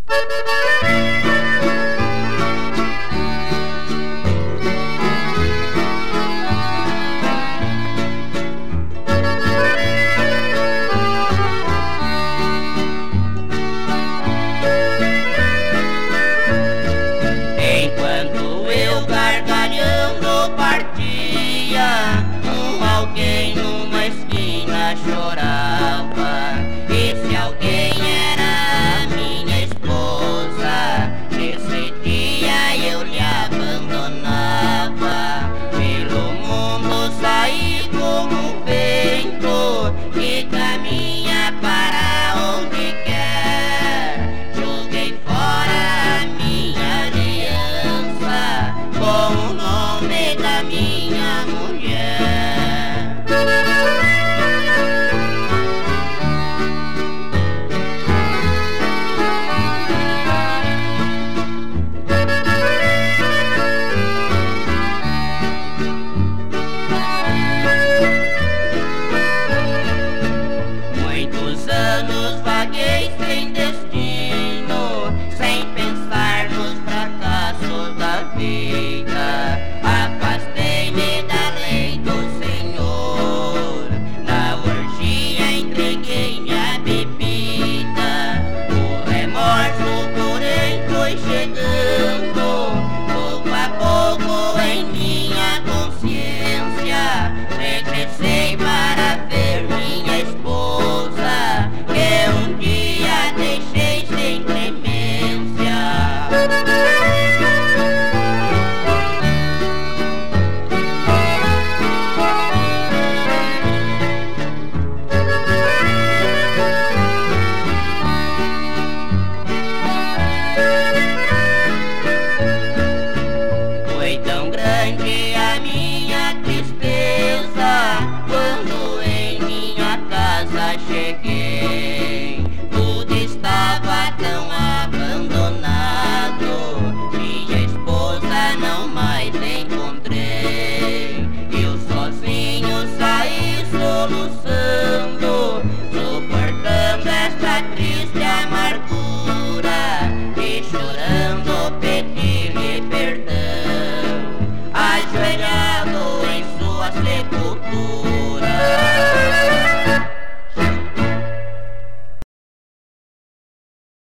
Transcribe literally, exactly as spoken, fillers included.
Enquanto eu gargalhando partia, um alguém numa esquina chorava. Esse alguém era minha esposa. Nesse dia eu lhe abandonava. Pelo mundo saí como um vento que caminha para onde quer. Joguei fora a minha aliança com o nome da minha mulher. Muitos anos vaguei sem destino, sem pensar nos fracassos da vida. Afastei-me da lei do Senhor, na orgia entreguei-me à bebida. O remorso, porém, foi chegando, pouco a pouco em minha consciência. Regressei para ver minha esposa, que um dia deixei sem clemência. Foi tão grande a minha tristeza quando em minha casa cheguei.